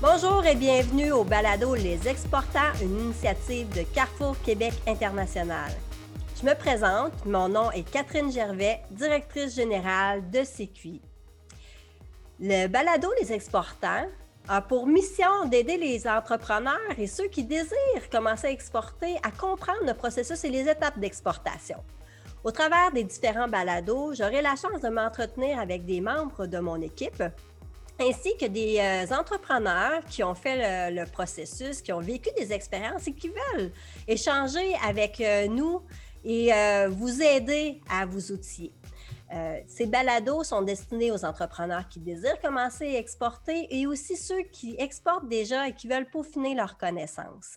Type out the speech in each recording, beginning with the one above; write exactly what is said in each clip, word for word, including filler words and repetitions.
Bonjour et bienvenue au balado Les Exportants, une initiative de Carrefour Québec International. Je me présente, mon nom est Catherine Gervais, directrice générale de C Q I. Le balado Les Exportants a pour mission d'aider les entrepreneurs et ceux qui désirent commencer à exporter à comprendre le processus et les étapes d'exportation. Au travers des différents balados, j'aurai la chance de m'entretenir avec des membres de mon équipe, ainsi que des euh, entrepreneurs qui ont fait le, le processus, qui ont vécu des expériences et qui veulent échanger avec euh, nous et euh, vous aider à vous outiller. Euh, ces balados sont destinés aux entrepreneurs qui désirent commencer à exporter et aussi ceux qui exportent déjà et qui veulent peaufiner leurs connaissances.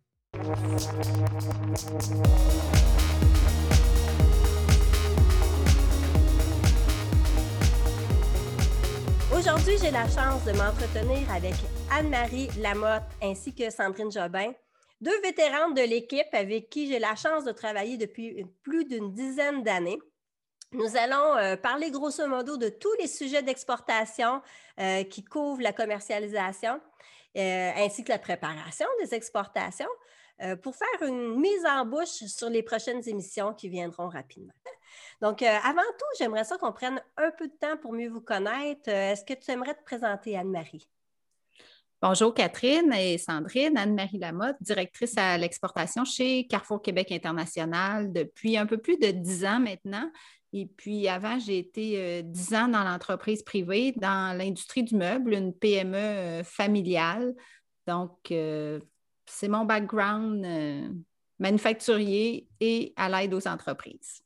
Aujourd'hui, j'ai la chance de m'entretenir avec Anne-Marie Lamotte ainsi que Sandrine Jobin, deux vétérantes de l'équipe avec qui j'ai la chance de travailler depuis plus d'une dizaine d'années. Nous allons euh, parler grosso modo de tous les sujets d'exportation euh, qui couvrent la commercialisation euh, ainsi que la préparation des exportations euh, pour faire une mise en bouche sur les prochaines émissions qui viendront rapidement. Donc, euh, avant tout, j'aimerais ça qu'on prenne un peu de temps pour mieux vous connaître. Euh, est-ce que tu aimerais te présenter, Anne-Marie? Bonjour Catherine et Sandrine, Anne-Marie Lamotte, directrice à l'exportation chez Carrefour Québec International depuis un peu plus de dix ans maintenant. Et puis avant, j'ai été euh, dix ans dans l'entreprise privée, dans l'industrie du meuble, une P M E euh, familiale. Donc, euh, c'est mon background euh, manufacturier et à l'aide aux entreprises.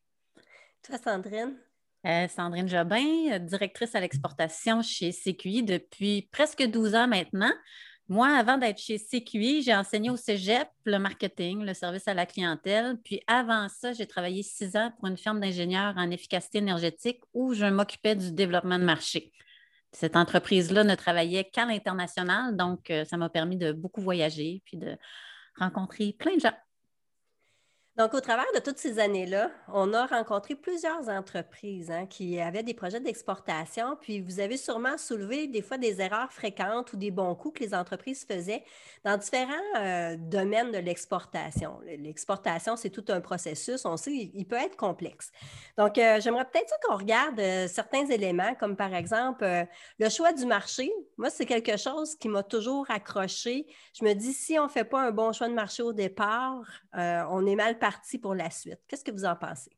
Toi, Sandrine? Euh, Sandrine Jobin, directrice à l'exportation chez C Q I depuis presque douze ans maintenant. Moi, avant d'être chez C Q I, j'ai enseigné au cégep le marketing, le service à la clientèle. Puis avant ça, j'ai travaillé six ans pour une firme d'ingénieurs en efficacité énergétique où je m'occupais du développement de marché. Cette entreprise-là ne travaillait qu'à l'international, donc ça m'a permis de beaucoup voyager puis de rencontrer plein de gens. Donc, au travers de toutes ces années-là, on a rencontré plusieurs entreprises hein, qui avaient des projets d'exportation, puis vous avez sûrement soulevé des fois des erreurs fréquentes ou des bons coups que les entreprises faisaient dans différents euh, domaines de l'exportation. L'exportation, c'est tout un processus, on sait, il peut être complexe. Donc, euh, j'aimerais peut-être ça qu'on regarde euh, certains éléments, comme par exemple euh, le choix du marché. Moi, c'est quelque chose qui m'a toujours accroché. Je me dis, si on ne fait pas un bon choix de marché au départ, euh, on est mal parti pour la suite. Qu'est-ce que vous en pensez?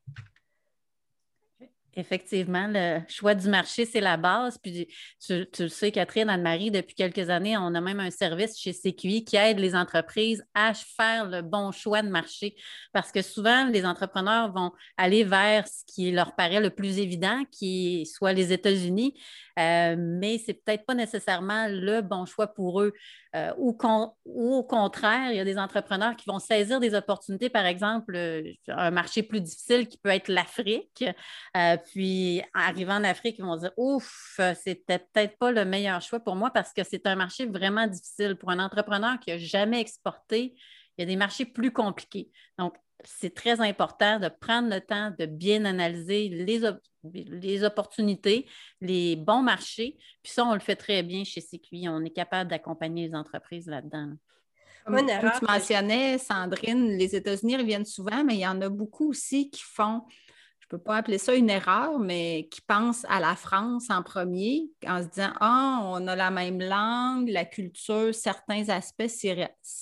Effectivement, le choix du marché, c'est la base. Puis tu, tu le sais, Catherine, Anne-Marie, depuis quelques années, on a même un service chez C Q I qui aide les entreprises à faire le bon choix de marché. Parce que souvent, les entrepreneurs vont aller vers ce qui leur paraît le plus évident, qui soit les États-Unis, euh, mais ce n'est peut-être pas nécessairement le bon choix pour eux. Euh, ou, con, ou au contraire, il y a des entrepreneurs qui vont saisir des opportunités, par exemple, un marché plus difficile qui peut être l'Afrique. Euh, puis, arrivant en Afrique, ils vont dire « Ouf, c'était peut-être pas le meilleur choix pour moi parce que c'est un marché vraiment difficile. Pour un entrepreneur qui n'a jamais exporté, il y a des marchés plus compliqués. » Donc, c'est très important de prendre le temps de bien analyser les, op- les opportunités, les bons marchés. Puis ça, on le fait très bien chez C Q I. On est capable d'accompagner les entreprises là-dedans. Comme, comme tu mentionnais, Sandrine, les États-Unis reviennent souvent, mais il y en a beaucoup aussi qui font, je ne peux pas appeler ça une erreur, mais qui pensent à la France en premier, en se disant « Ah, on a la même langue, la culture, certains aspects s'y,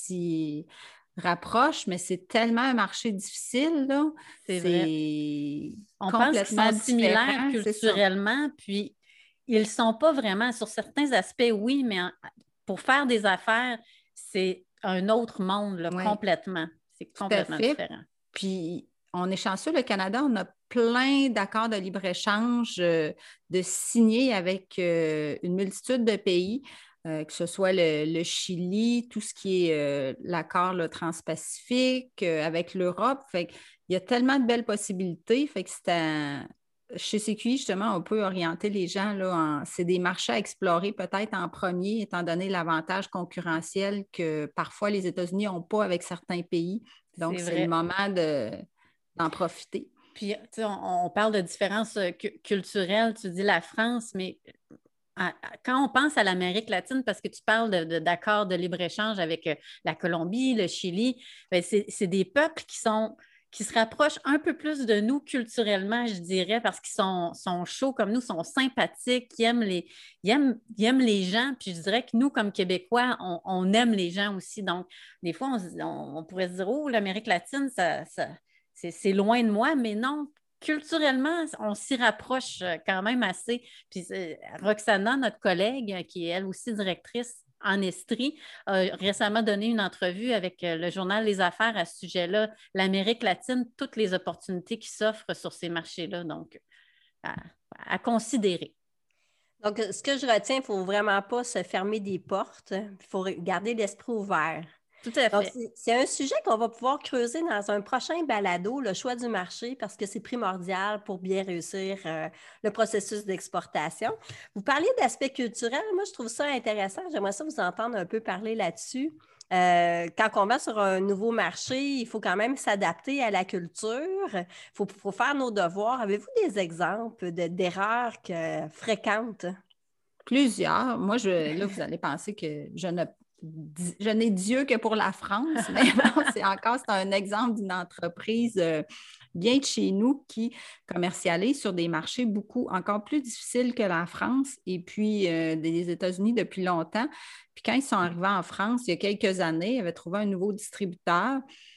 s'y rapprochent, mais c'est tellement un marché difficile, là. » C'est, c'est vrai. On complètement pense qu'ils sont similaires culturellement, puis ils ne sont pas vraiment. Sur certains aspects, oui, mais en, pour faire des affaires, c'est un autre monde, là, oui. Complètement. C'est complètement différent. Puis, on est chanceux, le Canada, on a plein d'accords de libre-échange euh, de signés avec euh, une multitude de pays, euh, que ce soit le, le Chili, tout ce qui est euh, l'accord là, transpacifique, euh, avec l'Europe. Fait qu'il y a tellement de belles possibilités. Fait que c'est un... Chez C Q I, justement, on peut orienter les gens, là, en... c'est des marchés à explorer peut-être en premier, étant donné l'avantage concurrentiel que parfois les États-Unis n'ont pas avec certains pays. Donc, c'est, c'est le moment de... d'en profiter. Puis, tu sais, on, on parle de différences culturelles, tu dis la France, mais quand on pense à l'Amérique latine, parce que tu parles de, de, d'accords de libre-échange avec euh, la Colombie, le Chili, bien, c'est, c'est des peuples qui sont qui se rapprochent un peu plus de nous culturellement, je dirais, parce qu'ils sont, sont chauds comme nous, sont sympathiques, ils aiment les, ils aiment, ils aiment les gens. Puis je dirais que nous, comme Québécois, on, on aime les gens aussi. Donc, des fois, on, on, on pourrait se dire, oh, l'Amérique latine, ça, ça, c'est, c'est loin de moi, mais non. Culturellement, on s'y rapproche quand même assez. Puis Roxana, notre collègue, qui est elle aussi directrice en Estrie, a récemment donné une entrevue avec le journal Les Affaires à ce sujet-là, l'Amérique latine, toutes les opportunités qui s'offrent sur ces marchés-là. Donc, à, à considérer. Donc, ce que je retiens, il ne faut vraiment pas se fermer des portes. Il faut garder l'esprit ouvert. Tout à fait. Donc, c'est, c'est un sujet qu'on va pouvoir creuser dans un prochain balado, le choix du marché, parce que c'est primordial pour bien réussir euh, le processus d'exportation. Vous parliez d'aspect culturel. Moi, je trouve ça intéressant. J'aimerais ça vous entendre un peu parler là-dessus. Euh, quand on va sur un nouveau marché, il faut quand même s'adapter à la culture. Il faut, faut faire nos devoirs. Avez-vous des exemples de, d'erreurs que, fréquentes? Plusieurs. Moi, je, là, vous allez penser que je ne je n'ai Dieu que pour la France, mais bon, c'est encore c'est un exemple d'une entreprise euh, bien de chez nous qui commercialise sur des marchés beaucoup encore plus difficiles que la France et puis euh, des États-Unis depuis longtemps. Puis quand ils sont arrivés en France, il y a quelques années, ils avaient trouvé un nouveau distributeur.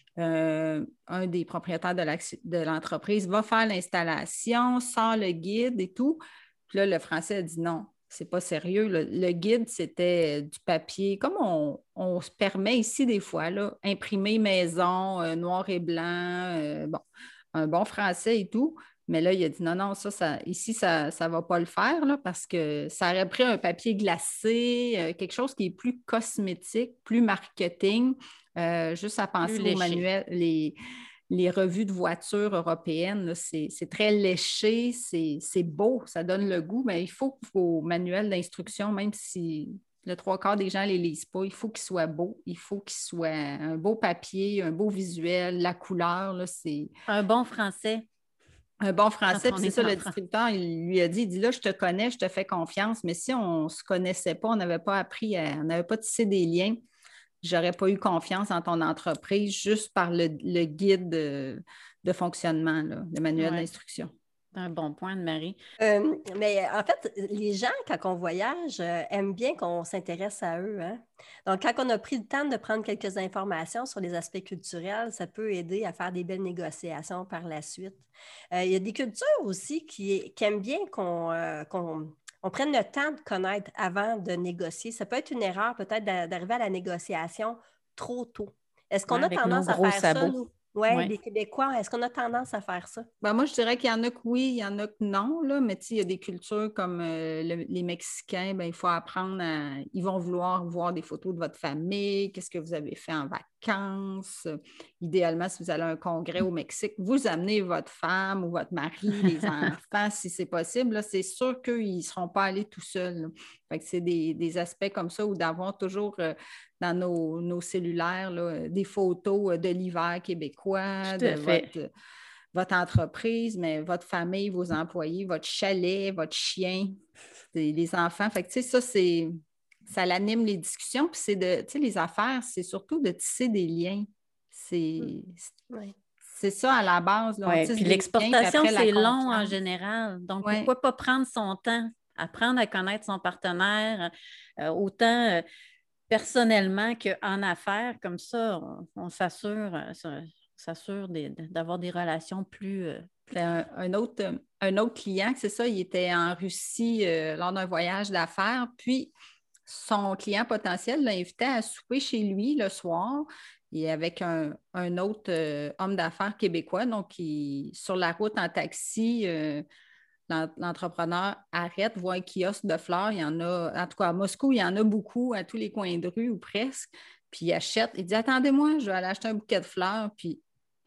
Euh, un des propriétaires de, la, de l'entreprise va faire l'installation, sort le guide et tout. Puis là, le Français a dit non. C'est pas sérieux. Le, le guide, c'était du papier, comme on, on se permet ici des fois, là, imprimer maison, euh, noir et blanc, euh, bon, un bon français et tout. Mais là, il a dit non, non, ça, ça ici, ça ne va pas le faire là, parce que ça aurait pris un papier glacé, euh, quelque chose qui est plus cosmétique, plus marketing, euh, juste à penser aux manuels, les. Les revues de voitures européennes, là, c'est, c'est très léché, c'est, c'est beau, ça donne le goût, mais il faut que vos manuels d'instruction, même si le trois quarts des gens ne les lisent pas, il faut qu'ils soient beaux, il faut qu'ils soient un beau papier, un beau visuel, la couleur, là, c'est... Un bon français. Un bon français, puis c'est ça, le distributeur, il lui a dit, il dit là, je te connais, je te fais confiance, mais si on ne se connaissait pas, on n'avait pas appris, à, on n'avait pas tissé des liens, j'aurais pas eu confiance en ton entreprise juste par le, le guide de, de fonctionnement, là, le manuel ouais. d'instruction. C'est un bon point, Anne-Marie. Euh, mais en fait, les gens, quand on voyage, euh, aiment bien qu'on s'intéresse à eux. Hein? Donc, quand on a pris le temps de prendre quelques informations sur les aspects culturels, ça peut aider à faire des belles négociations par la suite. Euh, il y a des cultures aussi qui, qui aiment bien qu'on... Euh, qu'on on prenne le temps de connaître avant de négocier. Ça peut être une erreur peut-être d'arriver à la négociation trop tôt. Est-ce qu'on ouais, a tendance à faire sabots. ça, nous? Oui, ouais. Les Québécois, est-ce qu'on a tendance à faire ça? Ben moi, je dirais qu'il y en a que oui, il y en a que non, là, mais il y a des cultures comme euh, le, les Mexicains, ben, il faut apprendre à... Ils vont vouloir voir des photos de votre famille, qu'est-ce que vous avez fait en vacances. Idéalement, si vous allez à un congrès au Mexique, vous amenez votre femme ou votre mari, les enfants, si c'est possible. Là, c'est sûr qu'ils ne seront pas allés tout seuls. Là. Fait que c'est des, des aspects comme ça ou d'avoir toujours euh, dans nos, nos cellulaires là, des photos de l'hiver québécois, de votre, votre entreprise, mais votre famille, vos employés, votre chalet, votre chien, les enfants. Fait que, tu sais, ça, c'est, ça l'anime les discussions. Puis c'est de, tu sais, les affaires, c'est surtout de tisser des liens. C'est... Oui. C'est ça à la base. Là, ouais, puis l'exportation, liens, puis c'est long en général. Donc, ouais. Pourquoi pas prendre son temps, apprendre à connaître son partenaire, euh, autant euh, personnellement qu'en affaires, comme ça, on, on s'assure, euh, s'assure des, d'avoir des relations plus... Euh, plus... Un, un, autre, un autre client, c'est ça, il était en Russie euh, lors d'un voyage d'affaires, puis son client potentiel l'a invité à souper chez lui le soir. Et avec un, un autre euh, homme d'affaires québécois, donc il, sur la route en taxi, euh, l'entrepreneur arrête, voit un kiosque de fleurs. Il y en a, en tout cas à Moscou, il y en a beaucoup à tous les coins de rue ou presque. Puis il achète, il dit « Attendez-moi, je vais aller acheter un bouquet de fleurs. » Puis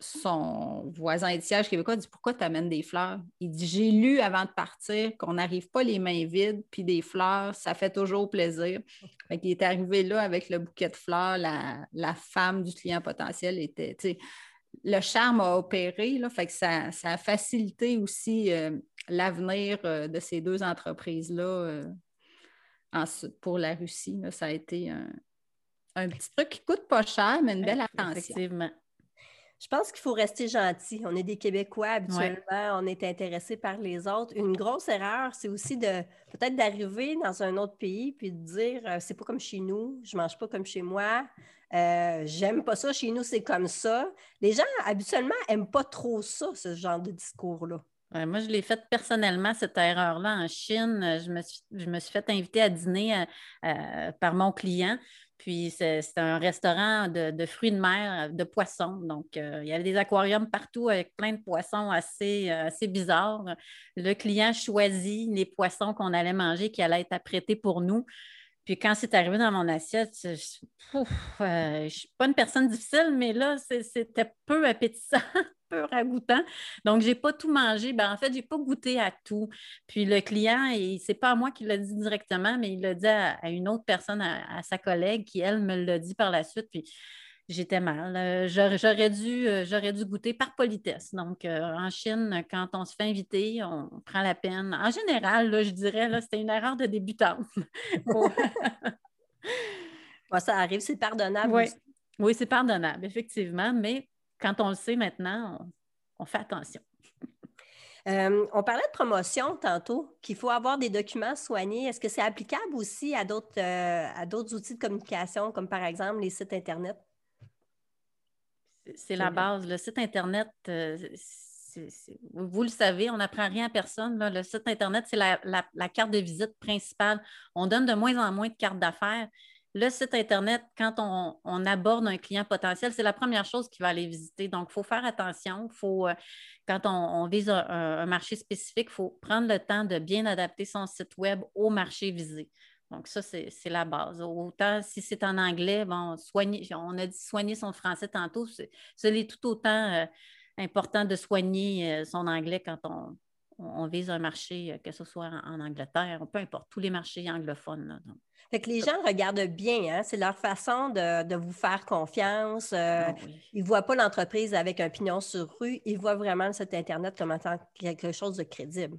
son voisin de siège québécois dit « Pourquoi tu amènes des fleurs? » Il dit « J'ai lu avant de partir qu'on n'arrive pas les mains vides, puis des fleurs, ça fait toujours plaisir. » Fait qu'il est arrivé là avec le bouquet de fleurs, la, la femme du client potentiel était, tu sais, le charme a opéré, là, fait que ça, ça a facilité aussi euh, l'avenir euh, de ces deux entreprises-là. Euh, ensuite, pour la Russie, là, ça a été un, un petit truc qui ne coûte pas cher, mais une belle attention. Effectivement. Je pense qu'il faut rester gentil. On est des Québécois, habituellement, ouais. On est intéressés par les autres. Une grosse erreur, c'est aussi de peut-être d'arriver dans un autre pays puis de dire euh, c'est pas comme chez nous, je mange pas comme chez moi, euh, j'aime pas ça, chez nous, c'est comme ça. Les gens, habituellement, aiment pas trop ça, ce genre de discours-là. Ouais, moi, je l'ai faite personnellement, cette erreur-là en Chine. Je me suis, je me suis fait inviter à dîner à, à, par mon client. Puis, c'est, c'est un restaurant de, de fruits de mer, de poissons. Donc, euh, il y avait des aquariums partout avec plein de poissons assez, assez bizarres. Le client choisit les poissons qu'on allait manger, qui allaient être apprêtés pour nous. Puis quand c'est arrivé dans mon assiette, je ne euh, suis pas une personne difficile, mais là, c'est, c'était peu appétissant, peu ragoûtant. Donc, je n'ai pas tout mangé. Ben, en fait, je n'ai pas goûté à tout. Puis le client, ce n'est pas à moi qui l'a dit directement, mais il l'a dit à, à une autre personne, à, à sa collègue, qui, elle, me l'a dit par la suite. Puis j'étais mal. Euh, j'aurais, j'aurais, dû, euh, j'aurais dû goûter par politesse. Donc, euh, en Chine, quand on se fait inviter, on prend la peine. En général, là, je dirais, là, c'était une erreur de débutante. Bon, ça arrive, c'est pardonnable oui. aussi. Oui, c'est pardonnable, effectivement. Mais quand on le sait maintenant, on, on fait attention. Euh, on parlait de promotion tantôt, qu'il faut avoir des documents soignés. Est-ce que c'est applicable aussi à d'autres, euh, à d'autres outils de communication, comme par exemple les sites Internet? C'est la base. Le site Internet, euh, c'est, c'est, vous le savez, on n'apprend rien à personne. Là. Le site Internet, c'est la, la, la carte de visite principale. On donne de moins en moins de cartes d'affaires. Le site Internet, quand on, on aborde un client potentiel, c'est la première chose qu'il va aller visiter. Donc, il faut faire attention. Faut, euh, quand on, on vise un, un marché spécifique, il faut prendre le temps de bien adapter son site Web au marché visé. Donc, ça, c'est, c'est la base. Autant si c'est en anglais, bon, soigner, on a dit soigner son français tantôt, c'est, c'est tout autant euh, important de soigner euh, son anglais quand on, on, on vise un marché, euh, que ce soit en, en Angleterre, peu importe, tous les marchés anglophones. Là, donc. Fait que les gens regardent bien, hein? C'est leur façon de, de vous faire confiance. Euh, ah, oui. Ils ne voient pas l'entreprise avec un pignon sur rue, ils voient vraiment le site Internet comme étant quelque chose de crédible.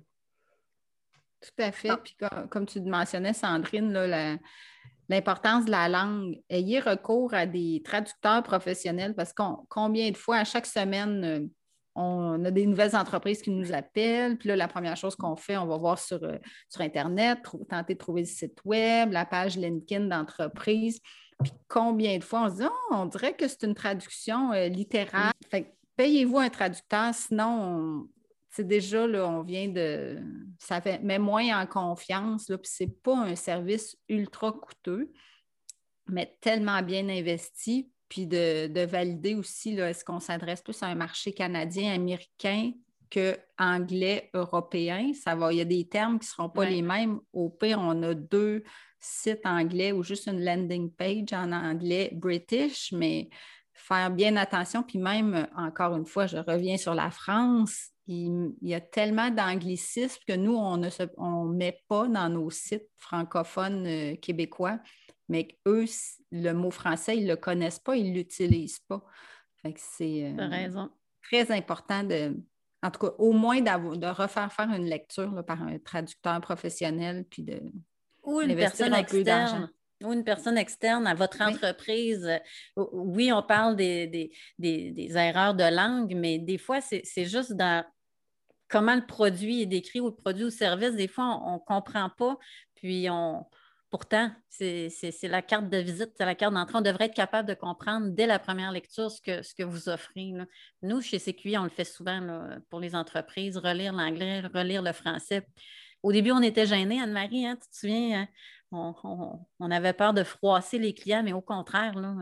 Tout à fait. Puis comme, comme tu mentionnais, Sandrine, là, la, l'importance de la langue. Ayez recours à des traducteurs professionnels parce que combien de fois, à chaque semaine, on a des nouvelles entreprises qui nous appellent. Puis là, la première chose qu'on fait, on va voir sur, sur Internet, tenter de trouver le site Web, la page LinkedIn d'entreprise. Puis combien de fois on se dit, oh, on dirait que c'est une traduction euh, littérale. Fait que payez-vous un traducteur, sinon... On, c'est déjà, là, on vient de... Ça fait, met moins en confiance, là, puis c'est pas un service ultra coûteux, mais tellement bien investi, puis de, de valider aussi, là, est-ce qu'on s'adresse plus à un marché canadien, américain qu'anglais, européen? Ça va, il y a des termes qui ne seront pas ouais. les mêmes. Au pire, on a deux sites anglais ou juste une landing page en anglais british, mais faire bien attention, puis même, encore une fois, je reviens sur la France, il, il y a tellement d'anglicismes que nous, on ne se, on met pas dans nos sites francophones euh, québécois, mais eux, le mot français, ils ne le connaissent pas, ils ne l'utilisent pas. Fait que c'est euh, T'as raison. Très important de, en tout cas, au moins de refaire faire une lecture là, par un traducteur professionnel, puis de ou une personne externe. Ou une personne externe à votre entreprise. Oui, oui on parle des, des, des, des erreurs de langue, mais des fois, c'est, c'est juste dans comment le produit est décrit ou le produit ou service. Des fois, on ne comprend pas, puis on... Pourtant, c'est, c'est, c'est la carte de visite, c'est la carte d'entrée. On devrait être capable de comprendre dès la première lecture ce que, ce que vous offrez. Là. Nous, chez C Q I, on le fait souvent là, pour les entreprises, relire l'anglais, relire le français. Au début, on était gênés, Anne-Marie, hein, tu te souviens? Hein? On, on, on avait peur de froisser les clients, mais au contraire, là,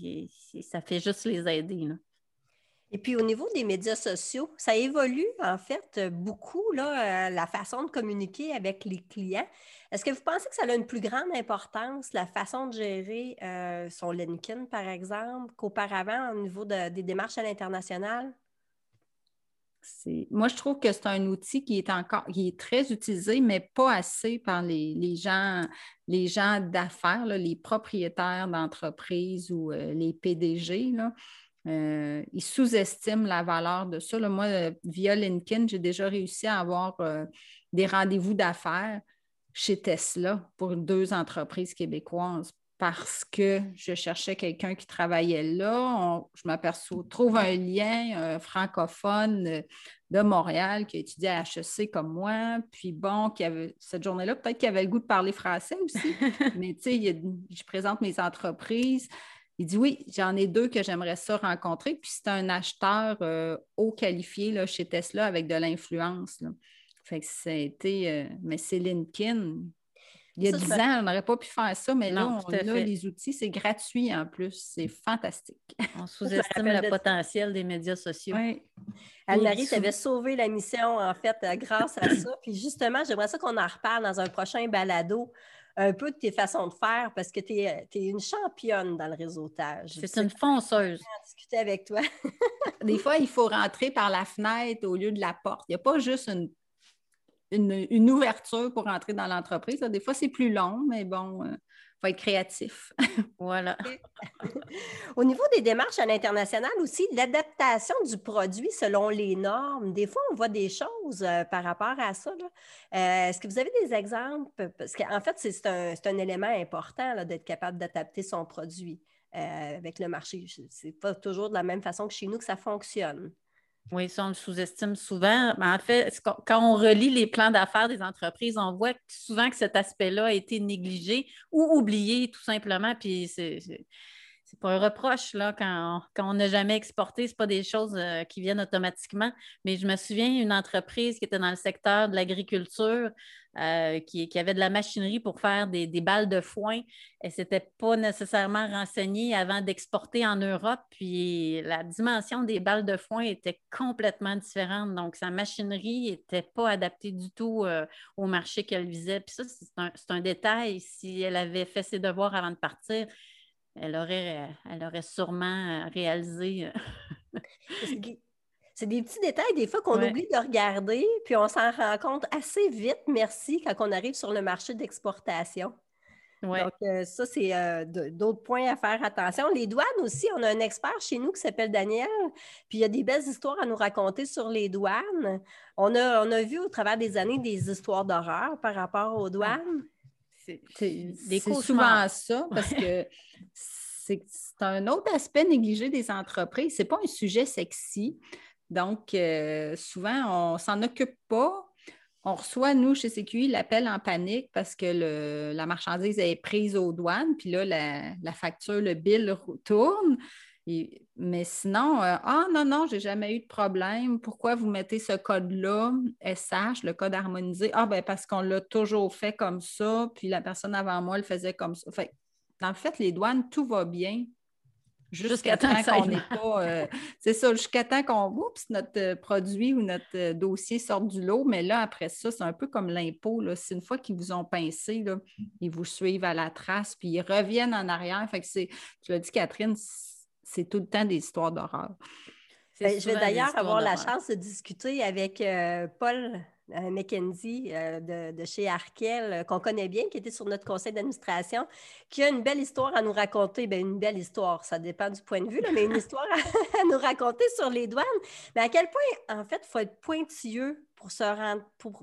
ça fait juste les aider. Là. Et puis, au niveau des médias sociaux, ça évolue, en fait, beaucoup, là, la façon de communiquer avec les clients. Est-ce que vous pensez que ça a une plus grande importance, la façon de gérer euh, son LinkedIn, par exemple, qu'auparavant, au niveau de, des démarches à l'international? C'est... Moi, je trouve que c'est un outil qui est encore qui est très utilisé, mais pas assez par les, les gens, les gens d'affaires, là, les propriétaires d'entreprises ou euh, les P D G. Là. Euh, ils sous-estiment la valeur de ça. Là, moi, euh, via LinkedIn, j'ai déjà réussi à avoir euh, des rendez-vous d'affaires. chez Tesla pour deux entreprises québécoises parce que je cherchais quelqu'un qui travaillait là. On, je m'aperçois, trouve un lien un francophone euh, de Montréal qui a étudié à H E C comme moi. Puis bon, qui avait, cette journée-là, peut-être qu'il avait le goût de parler français aussi. Mais tu sais, je présente mes entreprises. Il dit oui, j'en ai deux que j'aimerais ça rencontrer. Puis c'est un acheteur euh, haut qualifié là, chez Tesla avec de l'influence. Là. Fait que ça a été... Euh, mais c'est LinkedIn. Il y a dix ans, on n'aurait pas pu faire ça, mais non, là, on a fait. Les outils. C'est gratuit en plus. C'est fantastique. On sous-estime le potentiel des médias sociaux. Oui. Anne-Marie, tu avais sauvé la mission, en fait, grâce à ça. Puis justement, j'aimerais ça qu'on en reparle dans un prochain balado, un peu de tes façons de faire, parce que tu es, tu es une championne dans le réseautage. C'est une fonceuse. Je vais discuter avec toi. Des fois, il faut rentrer par la fenêtre au lieu de la porte. Il n'y a pas juste une Une, une ouverture pour entrer dans l'entreprise. Des fois, c'est plus long, mais bon, il euh, faut être créatif. Voilà. Au niveau des démarches à l'international aussi, l'adaptation du produit selon les normes, des fois, on voit des choses euh, par rapport à ça. Là. Euh, est-ce que vous avez des exemples? Parce qu'en fait, c'est, c'est, un, c'est un élément important là, d'être capable d'adapter son produit euh, avec le marché. C'est pas toujours de la même façon que chez nous que ça fonctionne. Oui, ça, on le sous-estime souvent. Mais en fait, quand on relit les plans d'affaires des entreprises, on voit souvent que cet aspect-là a été négligé ou oublié tout simplement. Puis c'est, c'est, c'est pas un reproche là, quand, quand on n'a jamais exporté, ce n'est pas des choses euh, qui viennent automatiquement. Mais je me souviens d'une entreprise qui était dans le secteur de l'agriculture, euh, qui, qui avait de la machinerie pour faire des, des balles de foin. Elle ne s'était pas nécessairement renseignée avant d'exporter en Europe. Puis la dimension des balles de foin était complètement différente. Donc, sa machinerie n'était pas adaptée du tout euh, au marché qu'elle visait. Puis ça, c'est un, c'est un détail. Si elle avait fait ses devoirs avant de partir, elle aurait, elle aurait sûrement réalisé. C'est des petits détails, des fois, qu'on ouais. oublie de regarder, puis on s'en rend compte assez vite, merci, quand on arrive sur le marché d'exportation. Ouais. Donc, euh, ça, c'est euh, de, d'autres points à faire attention. Les douanes aussi, on a un expert chez nous qui s'appelle Daniel, puis il y a des belles histoires à nous raconter sur les douanes. On a, on a vu au travers des années des histoires d'horreur par rapport aux douanes. C'est, c'est, c'est souvent ça, parce que c'est, c'est un autre aspect négligé des entreprises. Ce n'est pas un sujet sexy. Donc, euh, souvent, on ne s'en occupe pas. On reçoit, nous, chez C Q I, l'appel en panique parce que le, la marchandise est prise aux douanes, puis là, la, la facture, le bill tourne. Et, mais sinon, euh, ah non, non, j'ai jamais eu de problème. Pourquoi vous mettez ce code-là, S H, le code harmonisé? Ah, ben parce qu'on l'a toujours fait comme ça, puis la personne avant moi le faisait comme ça. Fait, en fait, les douanes, tout va bien. Jusqu'à, jusqu'à temps, temps qu'on n'est pas... Euh, c'est ça, jusqu'à temps qu'on... Oups, notre euh, produit ou notre euh, dossier sort du lot, mais là, après ça, c'est un peu comme l'impôt. Là. C'est une fois qu'ils vous ont pincé, là, ils vous suivent à la trace, puis ils reviennent en arrière. Fait que c'est... Tu l'as dit, Catherine, c'est tout le temps des histoires d'horreur. Ben, je vais d'ailleurs avoir d'horreur. la chance de discuter avec euh, Paul euh, McKenzie euh, de, de chez Arkel, euh, qu'on connaît bien, qui était sur notre conseil d'administration, qui a une belle histoire à nous raconter. Bien, une belle histoire, ça dépend du point de vue, là, mais une histoire à, à nous raconter sur les douanes. Mais à quel point, en fait, il faut être pointilleux pour se rendre... Pour...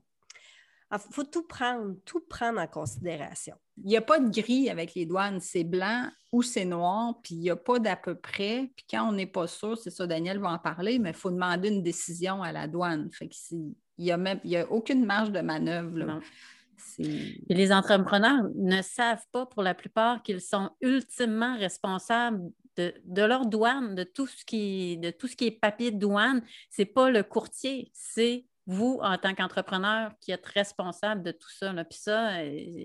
Il faut tout prendre, tout prendre en considération. Il n'y a pas de gris avec les douanes, c'est blanc ou c'est noir, puis il n'y a pas d'à peu près. Puis quand on n'est pas sûr, c'est ça, Daniel va en parler, mais il faut demander une décision à la douane. Fait que c'est, il n'y a, même, il y a aucune marge de manœuvre. Là. C'est... Et les entrepreneurs ne savent pas pour la plupart qu'ils sont ultimement responsables de, de leur douane, de tout ce qui, de tout ce qui est papier de douane. Ce n'est pas le courtier, c'est vous, en tant qu'entrepreneur, qui êtes responsable de tout ça. Là. Puis ça,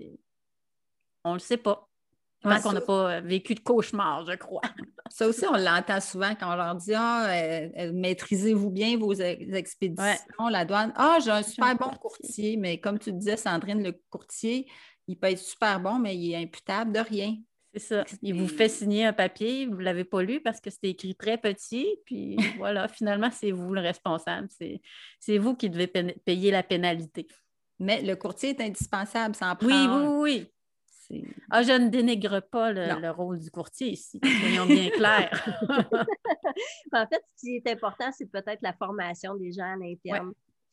on ne le sait pas. Tant ouais, qu'on n'a pas vécu de cauchemar, je crois. Ça aussi, on l'entend souvent quand on leur dit « Ah, euh, euh, maîtrisez-vous bien vos expéditions, ouais. la douane. Ah, j'ai un super bon courtier. » Mais comme tu disais, Sandrine, le courtier, il peut être super bon, mais il est imputable de rien. C'est ça. Il vous fait signer un papier, vous ne l'avez pas lu parce que c'était écrit très petit, puis voilà, finalement, c'est vous le responsable. C'est, c'est vous qui devez payer la pénalité. Mais le courtier est indispensable, sans prendre. Oui, oui, oui. C'est... Ah, je ne dénigre pas le, le rôle du courtier ici, soyons bien clairs. En fait, ce qui est important, c'est peut-être la formation des gens à l'interne. Ouais.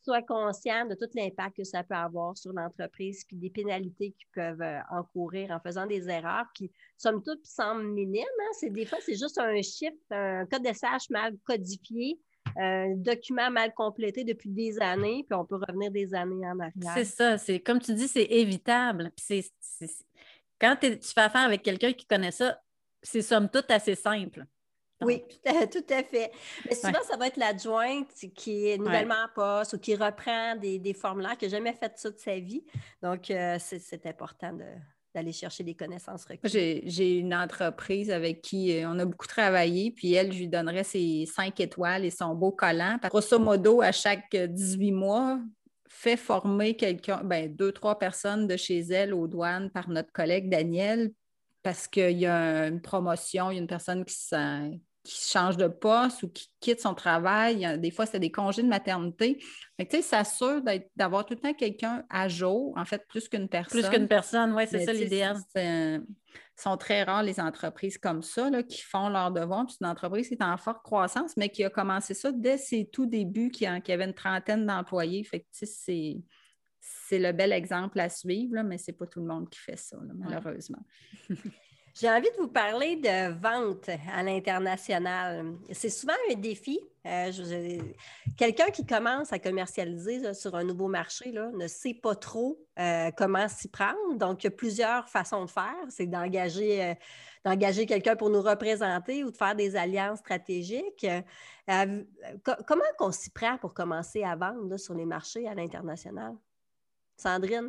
soient conscients de tout l'impact que ça peut avoir sur l'entreprise, puis des pénalités qu'ils peuvent euh, encourir en faisant des erreurs qui, somme toute, semblent minimes. Hein? C'est, des fois, c'est juste un chiffre, un code de S H mal codifié, un document mal complété depuis des années, puis on peut revenir des années en arrière. C'est ça. C'est, comme tu dis, c'est évitable. Puis c'est, c'est, quand tu fais affaire avec quelqu'un qui connaît ça, c'est somme toute assez simple. Donc. Oui, tout à, tout à fait. Mais souvent, Ouais. ça va être l'adjointe qui est nouvellement Ouais. en poste ou qui reprend des, des formulaires, qui n'a jamais fait ça de sa vie. Donc, euh, c'est, c'est important de, d'aller chercher des connaissances requises. J'ai, j'ai une entreprise avec qui euh, on a beaucoup travaillé, puis elle, je lui donnerais ses cinq étoiles et son beau collant. Grosso modo, à chaque dix-huit mois, fait former quelqu'un, ben, deux, trois personnes de chez elle aux douanes par notre collègue Daniel, parce qu'il y a une promotion, il y a une personne qui, qui change de poste ou qui quitte son travail. Il y a, des fois, c'est des congés de maternité. Fait que, tu sais, s'assure d'être, d'avoir tout le temps quelqu'un à jour, en fait, plus qu'une personne. Plus qu'une personne, oui, c'est Mais ça l'idéal. Ce sont très rares les entreprises comme ça là, qui font leur devoir. Puis c'est une entreprise qui est en forte croissance, mais qui a commencé ça dès ses tout débuts, qui, qui avait une trentaine d'employés. Fait que, tu sais, c'est... C'est le bel exemple à suivre, là, mais ce n'est pas tout le monde qui fait ça, là, malheureusement. Ouais. J'ai envie de vous parler de vente à l'international. C'est souvent un défi. Euh, je, quelqu'un qui commence à commercialiser là, sur un nouveau marché là, ne sait pas trop euh, comment s'y prendre. Donc, il y a plusieurs façons de faire. C'est d'engager, euh, d'engager quelqu'un pour nous représenter ou de faire des alliances stratégiques. Euh, co- comment on s'y prend pour commencer à vendre là, sur les marchés à l'international? Sandrine?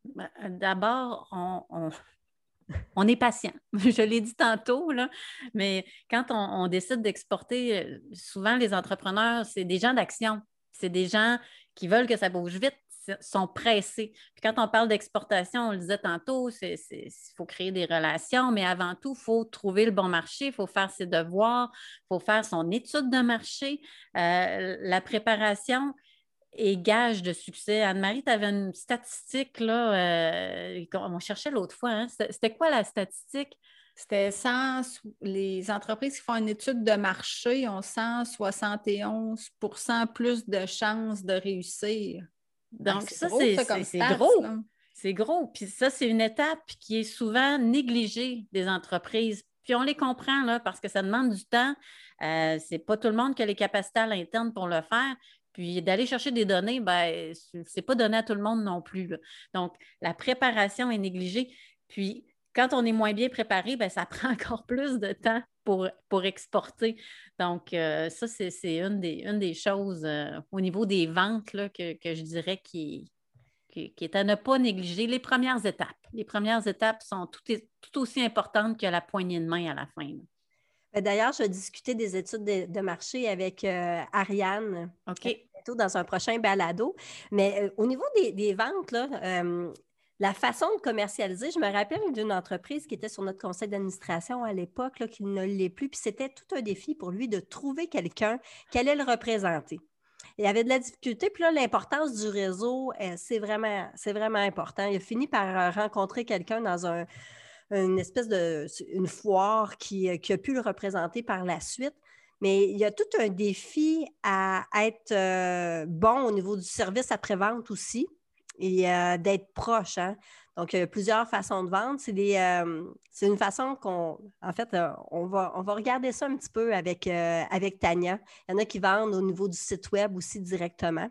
D'abord, on, on, on est patient. Je l'ai dit tantôt, là, mais quand on, on décide d'exporter, souvent les entrepreneurs, c'est des gens d'action. C'est des gens qui veulent que ça bouge vite, sont pressés. Puis quand on parle d'exportation, on le disait tantôt, il faut créer des relations, mais avant tout, il faut trouver le bon marché, il faut faire ses devoirs, il faut faire son étude de marché, euh, la préparation et gage de succès. Anne-Marie, tu avais une statistique, là, euh, on cherchait l'autre fois. Hein? C'était quoi la statistique? C'était cent, les entreprises qui font une étude de marché ont cent soixante et onze pour cent plus de chances de réussir. Donc, ah, c'est ça, gros, c'est, ça, comme c'est, stats, c'est gros. Là. C'est gros. Puis ça, c'est une étape qui est souvent négligée des entreprises. Puis on les comprend, là, parce que ça demande du temps. Euh, c'est pas tout le monde qui a les capacités à l'interne pour le faire. Puis d'aller chercher des données, ben, c'est pas donné à tout le monde non plus, là. Donc, la préparation est négligée. Puis, quand on est moins bien préparé, ben, ça prend encore plus de temps pour, pour exporter. Donc, euh, ça, c'est, c'est une, des, une des choses euh, au niveau des ventes là, que, que je dirais qui, qui, qui est à ne pas négliger. Les premières étapes. Les premières étapes sont tout, tout aussi importantes que la poignée de main à la fin, là. D'ailleurs, je vais discuter des études de, de marché avec euh, Ariane OK. euh, bientôt dans un prochain balado. Mais euh, au niveau des, des ventes, là, euh, la façon de commercialiser, je me rappelle d'une entreprise qui était sur notre conseil d'administration à l'époque, là, qui ne l'est plus. Puis c'était tout un défi pour lui de trouver quelqu'un qui allait le représenter. Il avait de la difficulté. Puis là, l'importance du réseau, euh, c'est vraiment, c'est vraiment important. Il a fini par euh, rencontrer quelqu'un dans un une espèce de une foire qui, qui a pu le représenter par la suite. Mais il y a tout un défi à être euh, bon au niveau du service après-vente aussi et euh, d'être proche. Hein? Donc, il y a plusieurs façons de vendre. C'est, des, euh, c'est une façon qu'on... En fait, euh, on, va, on va regarder ça un petit peu avec, euh, avec Tania. Il y en a qui vendent au niveau du site web aussi directement.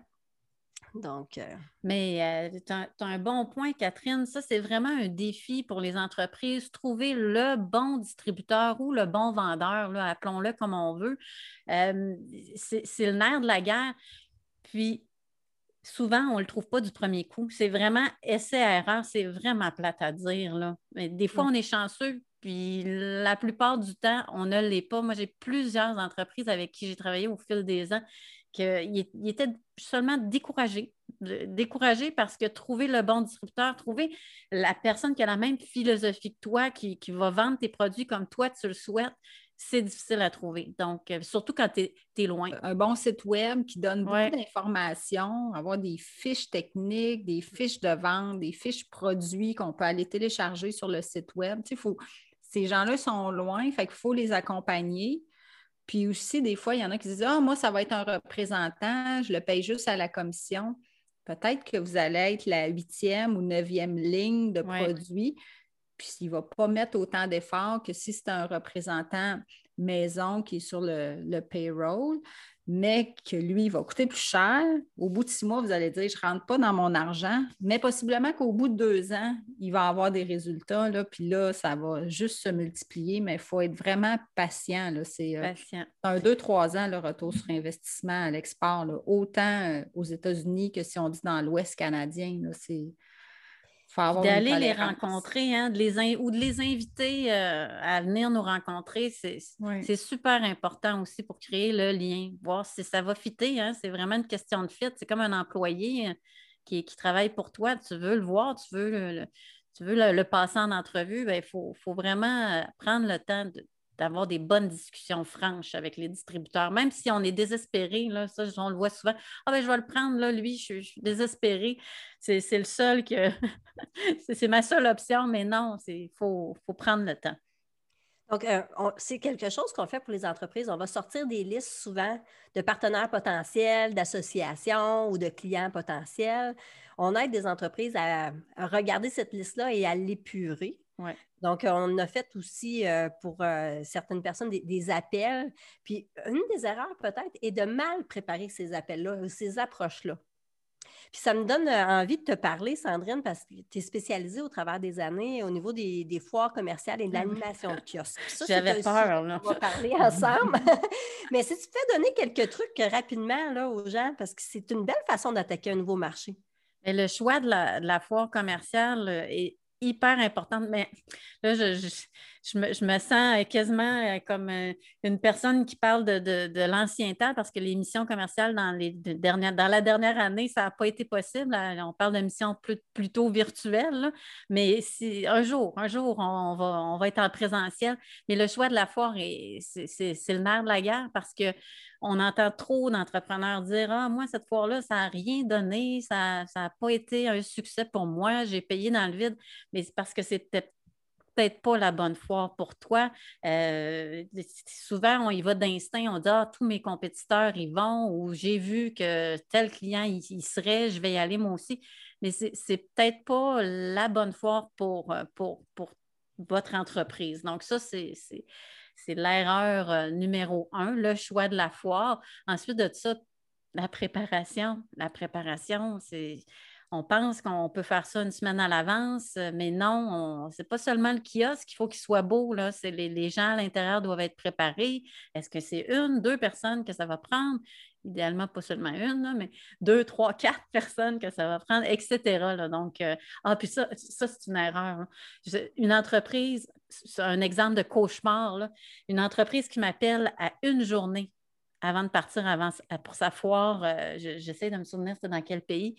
Donc, euh... Mais euh, tu as un bon point, Catherine. Ça, c'est vraiment un défi pour les entreprises. Trouver le bon distributeur ou le bon vendeur, là, appelons-le comme on veut. Euh, c'est, c'est le nerf de la guerre. Puis, souvent, on ne le trouve pas du premier coup. C'est vraiment essai-erreur. C'est vraiment plate à dire, là. Mais des fois, on est chanceux. Puis la plupart du temps, on ne l'est pas. Moi, j'ai plusieurs entreprises avec qui j'ai travaillé au fil des ans qu'ils étaient seulement découragés. Découragés parce que trouver le bon distributeur, trouver la personne qui a la même philosophie que toi, qui, qui va vendre tes produits comme toi, tu le souhaites, c'est difficile à trouver. Donc, euh, surtout quand tu es loin. Un bon site web qui donne beaucoup ouais. d'informations, avoir des fiches techniques, des fiches de vente, des fiches produits qu'on peut aller télécharger sur le site web. Tu sais, faut, ces gens-là sont loin, fait qu'il faut les accompagner. Puis aussi, des fois, il y en a qui disent « Ah, moi, ça va être un représentant, je le paye juste à la commission. » Peut-être que vous allez être la huitième ou neuvième ligne de Ouais. produit, puis il ne va pas mettre autant d'efforts que si c'est un représentant maison qui est sur le, le payroll, mais que lui, il va coûter plus cher. Au bout de six mois, vous allez dire, je ne rentre pas dans mon argent, mais possiblement qu'au bout de deux ans, il va avoir des résultats, là, puis là, ça va juste se multiplier, mais il faut être vraiment patient. Là. C'est euh, Patient. un, deux, trois ans, le retour sur investissement à l'export, là, autant euh, aux États-Unis que si on dit dans l'Ouest canadien. Là, c'est... faut avoir D'aller une les tolérance. rencontrer, hein, de les in- ou de les inviter euh, à venir nous rencontrer, c'est, Oui. c'est super important aussi pour créer le lien, voir si ça va fitter. Hein, c'est vraiment une question de fit. C'est comme un employé euh, qui, qui travaille pour toi. Tu veux le voir, tu veux le, le- tu veux le, le passer en entrevue. Il faut, faut vraiment euh, prendre le temps de, d'avoir des bonnes discussions franches avec les distributeurs, même si on est désespéré, là, ça, on le voit souvent. Ah ben je vais le prendre, là, lui, je, je suis désespérée. C'est, c'est le seul que c'est, c'est ma seule option, mais non, il faut, faut prendre le temps. Donc, euh, on- c'est quelque chose qu'on fait pour les entreprises. On va sortir des listes souvent de partenaires potentiels, d'associations ou de clients potentiels. On aide des entreprises à, à regarder cette liste-là et à l'épurer. Ouais. Donc, on a fait aussi euh, pour euh, certaines personnes des, des appels. Puis, une des erreurs peut-être est de mal préparer ces appels-là, ou ces approches-là. Puis ça me donne euh, envie de te parler, Sandrine, parce que tu es spécialisée au travers des années au niveau des, des foires commerciales et de l'animation de kiosques. Puis ça, J'avais c'est un peur, sujet là. qu'on va parler ensemble. Mais si tu peux donner quelques trucs euh, rapidement là, aux gens, parce que c'est une belle façon d'attaquer un nouveau marché. Mais le choix de la, de la foire commerciale euh, est hyper important. Mais là, je, je, je me, je me sens quasiment euh, comme euh, une personne qui parle de, de, de l'ancien temps parce que les missions commerciales dans, les dernières, dans la dernière année, ça n'a pas été possible. On parle de missions plus, plutôt virtuelles, là. Mais si, un jour, un jour, on va, on va être en présentiel. Mais le choix de la foire, est, c'est, c'est, c'est le nerf de la guerre parce que on entend trop d'entrepreneurs dire « Ah, moi, cette foire-là, ça n'a rien donné, ça n'a pas été un succès pour moi, j'ai payé dans le vide. » Mais c'est parce que c'était peut-être pas la bonne foire pour toi. Euh, souvent, on y va d'instinct, on dit « Ah, tous mes compétiteurs y vont » ou « J'ai vu que tel client y, y serait, je vais y aller moi aussi. » Mais c'est, c'est peut-être pas la bonne foire pour, pour, pour votre entreprise. Donc, ça, c'est... c'est C'est l'erreur euh, numéro un, le choix de la foire. Ensuite de ça, la préparation. La préparation, c'est... On pense qu'on peut faire ça une semaine à l'avance, mais non, ce n'est pas seulement le kiosque qu'il faut qu'il soit beau. Là. C'est les, les gens à l'intérieur doivent être préparés. Est-ce que c'est une, deux personnes que ça va prendre? Idéalement, pas seulement une, là, mais deux, trois, quatre personnes que ça va prendre, et cetera là. Donc, euh, ah, puis ça, ça c'est une erreur. Hein. Je, une entreprise, c'est un exemple de cauchemar, là. Une entreprise qui m'appelle à une journée avant de partir avant, pour sa foire, euh, je, j'essaie de me souvenir c'était dans quel pays,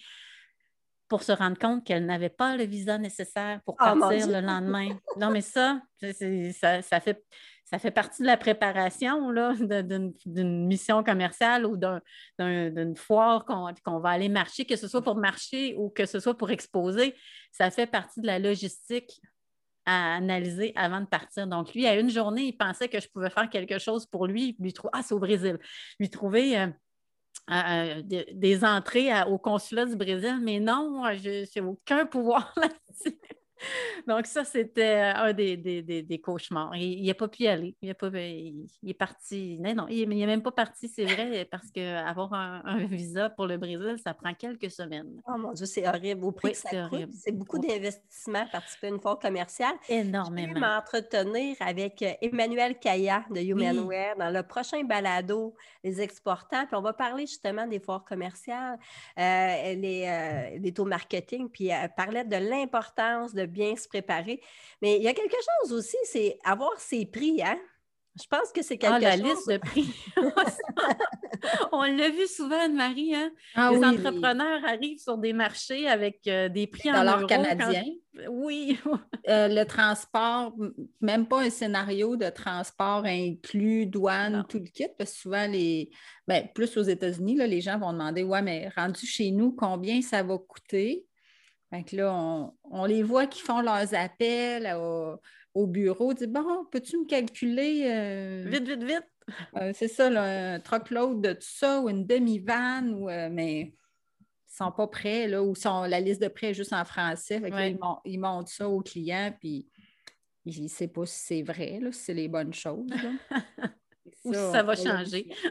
pour se rendre compte qu'elle n'avait pas le visa nécessaire pour partir oh, le lendemain. Non, mais ça, c'est, ça, ça, fait, ça fait partie de la préparation là, de, d'une, d'une mission commerciale ou d'un, d'un, d'une foire qu'on, qu'on va aller marcher, que ce soit pour marcher ou que ce soit pour exposer. Ça fait partie de la logistique à analyser avant de partir. Donc, lui, à une journée, il pensait que je pouvais faire quelque chose pour lui. Lui trouver, ah, c'est au Brésil. Lui trouver... Euh, Euh, des, des entrées à, au consulat du Brésil, mais non, je n'ai aucun pouvoir là-dessus. Donc, ça, c'était un des, des, des, des cauchemars. Il n'a pas pu y aller. Il, a pas, il, il est parti. Non, non, il n'est même pas parti, c'est vrai, parce qu'avoir un, un visa pour le Brésil, ça prend quelques semaines. Oh mon Dieu, c'est horrible. Au prix oui, que ça c'est coûte, horrible. c'est beaucoup oui. d'investissement participer à une foire commerciale. Énormément. Je vais m'entretenir avec Emmanuel Caillat de Humanware oui. dans le prochain balado, les exportants. Puis on va parler justement des foires commerciales, euh, les, euh, les taux marketing, puis elle parlait de l'importance de bien se préparer. Mais il y a quelque chose aussi, c'est avoir ses prix, hein? Je pense que c'est quelque ah, la chose... la liste de prix. On l'a vu souvent, Anne-Marie. Hein? Ah, les oui, entrepreneurs les... arrivent sur des marchés avec euh, des prix en euros. canadiens. Quand... Oui. euh, le transport, même pas un scénario de transport inclus, douane, non. tout le kit, parce que souvent, les, ben, plus aux États-Unis, là, les gens vont demander « Ouais, mais rendu chez nous, combien ça va coûter? » Fait que là, on, on les voit qui font leurs appels au, au bureau, disent bon, peux-tu me calculer? Euh, vite, vite, vite! Euh, c'est ça, là, un truckload de tout ça ou une demi-van, ou, euh, mais ils ne sont pas prêts, là, ou sont, la liste de prêts est juste en français. Fait que Ouais. là, ils, mon- ils montrent ça aux clients, puis ils ne savent pas si c'est vrai, là, si c'est les bonnes choses. Là. Ou si Ça, ça va on l'a changer. vu.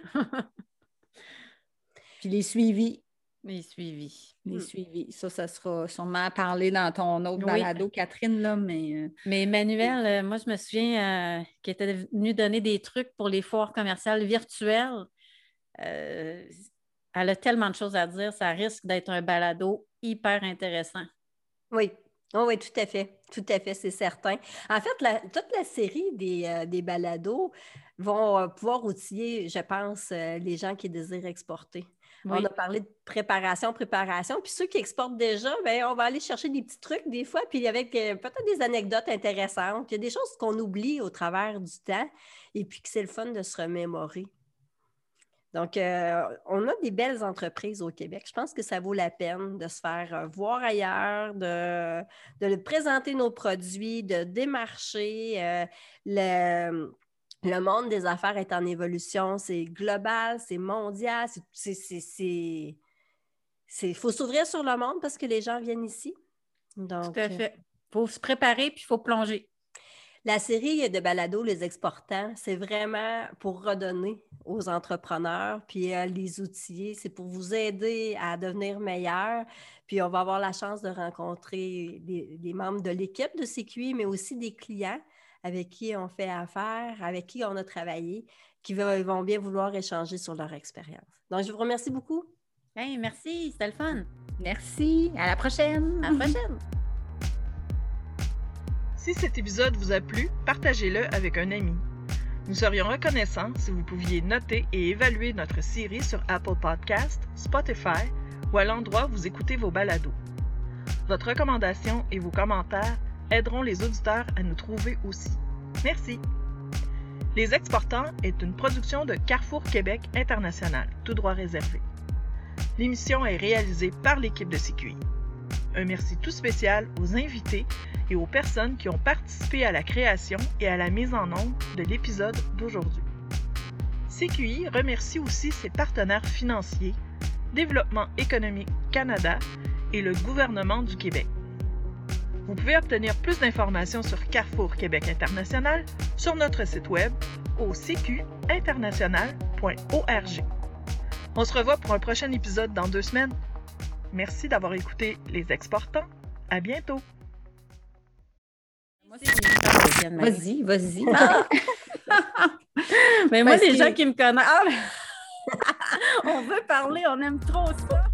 Puis les suivis. Les suivis. Les Hmm. suivis. Ça, ça sera sûrement à parler dans ton autre Oui. balado, Catherine, là, mais... euh, Mais Emmanuel, euh, moi, je me souviens euh, qu'elle était venue donner des trucs pour les foires commerciales virtuelles. Euh, elle a tellement de choses à dire, ça risque d'être un balado hyper intéressant. Oui. Oh, oui, tout à fait. Tout à fait, c'est certain. En fait, la- toute la série des, euh, des balados vont euh, pouvoir outiller, je pense, euh, les gens qui désirent exporter. Oui. On a parlé de préparation, préparation, puis ceux qui exportent déjà, bien, on va aller chercher des petits trucs des fois, puis avec euh, peut-être des anecdotes intéressantes. Il y a des choses qu'on oublie au travers du temps, et puis que c'est le fun de se remémorer. Donc, euh, on a des belles entreprises au Québec. Je pense que ça vaut la peine de se faire euh, voir ailleurs, de, de présenter nos produits, de démarcher. Euh, le, le monde des affaires est en évolution. C'est global, c'est mondial. C'est, c'est, c'est, c'est, faut s'ouvrir sur le monde parce que les gens viennent ici. Donc, tout à fait. Il faut se préparer puis il faut plonger. La série de balado Les Exportants, c'est vraiment pour redonner aux entrepreneurs, puis à les outiller. C'est pour vous aider à devenir meilleurs. Puis on va avoir la chance de rencontrer des, des membres de l'équipe de C Q I, mais aussi des clients avec qui on fait affaire, avec qui on a travaillé, qui vont bien vouloir échanger sur leur expérience. Donc, je vous remercie beaucoup. Hey, merci, c'était le fun. Merci. À la prochaine. À la prochaine. Si cet épisode vous a plu, partagez-le avec un ami. Nous serions reconnaissants si vous pouviez noter et évaluer notre série sur Apple Podcasts, Spotify ou à l'endroit où vous écoutez vos balados. Votre recommandation et vos commentaires aideront les auditeurs à nous trouver aussi. Merci! Les Exportants est une production de Carrefour Québec International, tout droit réservé. L'émission est réalisée par l'équipe de C Q I. Un merci tout spécial aux invités et aux personnes qui ont participé à la création et à la mise en onde de l'épisode d'aujourd'hui. C Q I remercie aussi ses partenaires financiers, Développement économique Canada et le gouvernement du Québec. Vous pouvez obtenir plus d'informations sur Carrefour Québec International sur notre site web au c q international point org. On se revoit pour un prochain épisode dans deux semaines. Merci d'avoir écouté Les Exportants. À bientôt! Vas-y, vas-y. Ah! Mais moi, Parce les que- gens qui me connaissent, ah, on veut parler, on aime trop ça.